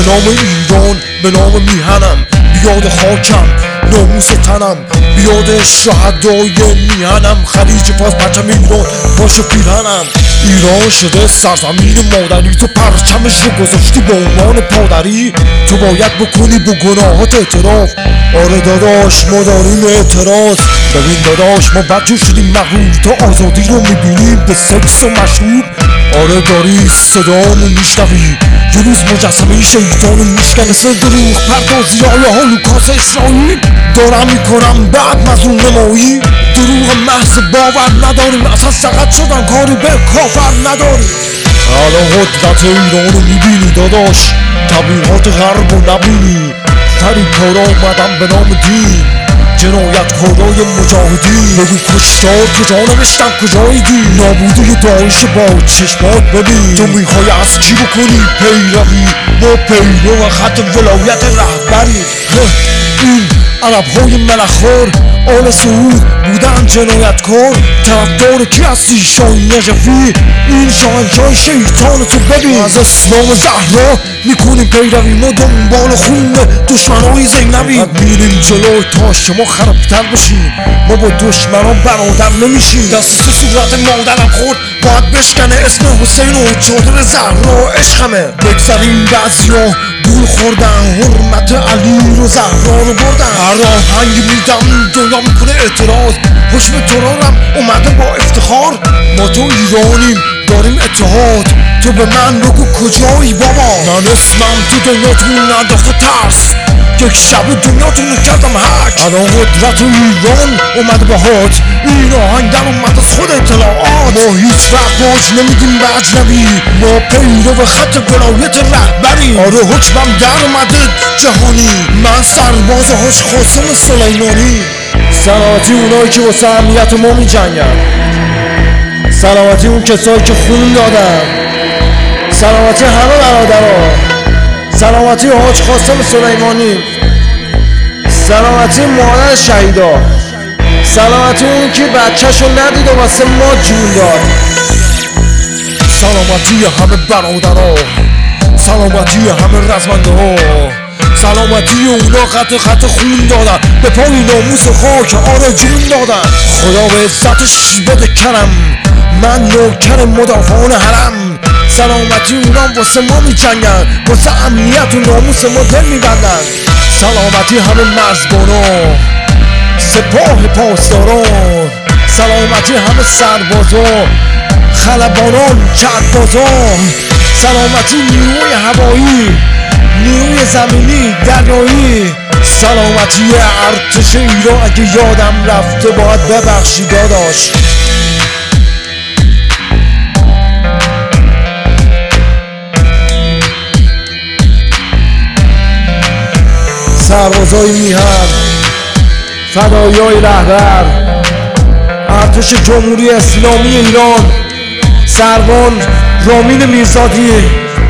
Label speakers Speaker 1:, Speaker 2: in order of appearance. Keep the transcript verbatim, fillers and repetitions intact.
Speaker 1: نام ایران، به نام میهنم، بیاد خاکم ناموس تنم، بیاد شهدای میهنم. خلیج فارس پرچم ایران باشه پیرهنم. ایران شده سرزمین مادری، تو پرچمش رو گذاشتی به عنوان پادری. تو باید بکنی به گناهات اعتراف. آره داداش ما داریم اعتراض. ببین داداش ما بچه شدیم مغرور، تا آزادی رو میبینیم به سکس و مشروب. آره داری صدامو میشنوی، یه روز مجسمه شیطانو میشکنه. مثل دروغ پردازی های هولوکاست اسرائیل دارم میکنم بعد مظلوم نمایی. دروغ محض باور نداریم، اصلا سقط شدن کاری به کافر نداریم. الان قدرت ایرانو میبینی داداش، تبلیغات غرب رو نبینی. فریبکارا اومدن به نام دین، جنایتکارای مجاهدین. بگو کشتار کجا نوشتن کجای دین؟ نابودی داعش با چشمات ببین. تو میخوای از کی بکنی پیروی؟ ما پیرو خط ولایت رهبری. این عرب های ملخور آل سعود بودن جنایتکار. طرفدار کی هستی؟ شاهین نجفی، این شاهنشاه شیطان تو ببین. از اسلام زهرا میکنیم پیروی، ما دنبال خون دشمنای زینبی. میریم جلو تا شما خرابتر بشین، ما با دشمنان برادر نمیشیم. دست تو صورت مادرم خورد باید بشکنه، اسم حسین و چادر زهرا عشقمه. بگذاریم بعضیا گول خوردن، حرمت علی رو زهرا رو بردن. هر آهنگ میدم دنیا میکنه اعتراض، حکم ترارم اومده با افتخار. ما تو ایرانیم داریم اتحاد، تو به من بگو کجایی بابا؟ من اسمم تو دنیاتون نداخته ترس، یک شب دنیاتون رو کردم هک. الان قدرت ایران اومده باهات، این آهنگ در اومد از خود اطلاعات. ما هیچ وقت باج نمیدیم به اجنبی، ما پیرو خط ولایت رهبری. آره حکمم در اومده جهانی، من سرباز حاج قاسم سلیمانی. سلامتی اونایی که واسه امنیت ما می جنگن، سلامتی اون کسایی که خون دادن، سلامتی همه برادرها، سلامتی حاج قاسم سلیمانی، سلامتی مادر شهیدا، سلامتی اون که بچه‌شو ندید و واسه ما جون داد. سلامتی همه برادرها، سلامتی همه رزمنده ها، سلامتی اونا خط خط خون دادن، به پای ناموس خاک آره جون دادن. خدا به عزتش بده کرم، من نوکر مدافعان حرم. سلامتی اونا واسه ما می جنگن، واسه امنیت و ناموس ما دل می بندن. سلامتی همه مرزبانا، سپاه پاسداران، سلامتی همه سربازان، خلبانان چربازان، سلامتی نیروی هوایی، نیروی زمینی دریایی، سلامتی ارتش ایران. اگه یادم رفته باید ببخشی داداش. سربازای میهن، فدایای رهبر، ارتش جمهوری اسلامی ایران، سروان رامین میرزادی،